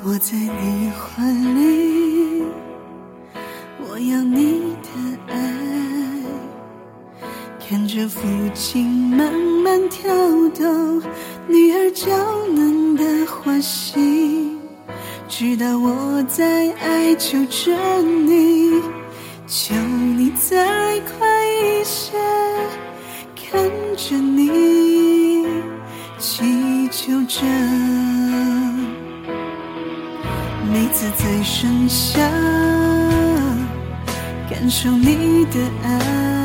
我在你怀里，我要你的爱，看着父亲慢慢跳动女儿娇嫩的花心，直到我在哀求着你，求你再快一些，看着你祈求着。每次在盛夏感受你的爱，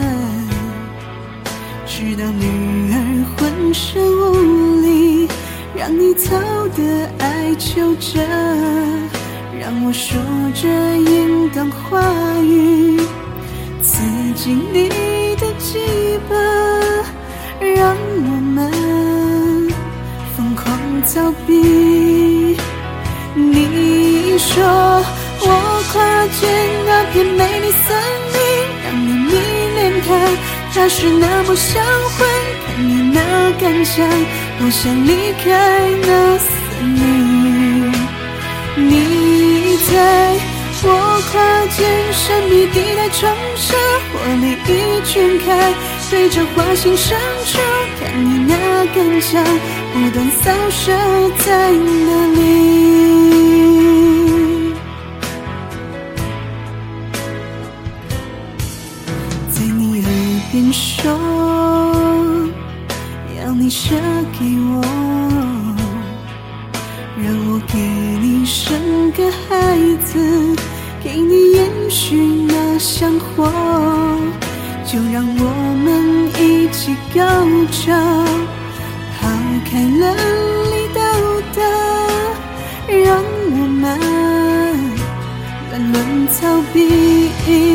直到女儿浑身无力，让你操的哀求着，让我说着引导话语，刺进你的脊巴，让我们疯狂逃避。你说我跨越那片美丽森林，让你迷恋它是那么销魂，看你那坚强，不想离开那森林。你在我跨进神秘地带冲射，火力一全开，对着花心深处，看你那坚强，不断扫射在哪里。在你耳边说，要你舍给我，让我给你生个孩子，给你延续那香火，就让我们一起高潮，抛开了离道德，让我们乱伦逃避。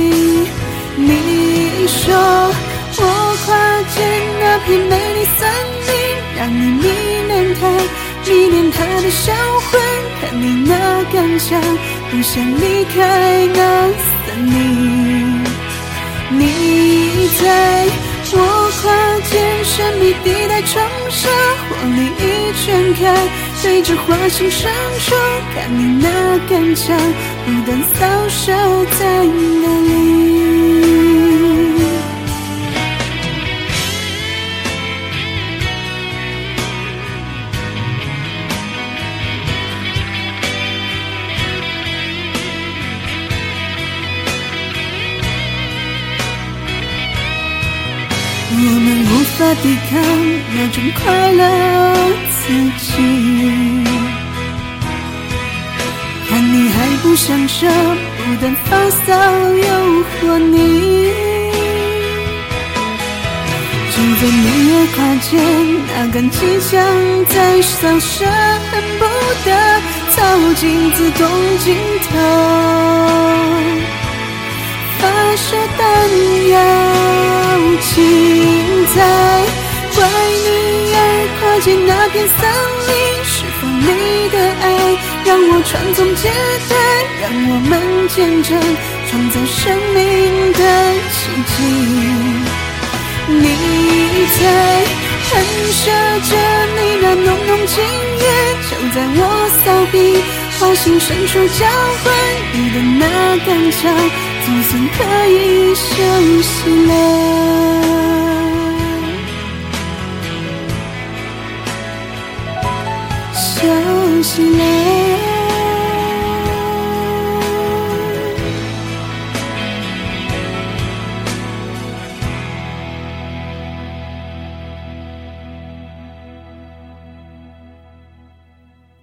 你说我跨进那片美丽森林，让你迷恋它的销魂，看你那坚强，不想离开那森林。你在我跨进神秘地带冲射，火力一全开，对着花心深处，看你那坚强，不断扫射在哪里。我们无法抵抗那种快乐刺激，看你还不想舍，不断发骚诱惑你，就在女儿跨界那杆机枪在扫射，恨不得操进自动镜头，发射弹药，请在乖女儿跨进那片森林，释放你的爱，让我传宗接代，让我们见证创造生命的奇迹。你在喷射着你那浓浓情意，就在我扫地花心深处交换你的那杆枪，总算可以休息了，休息了。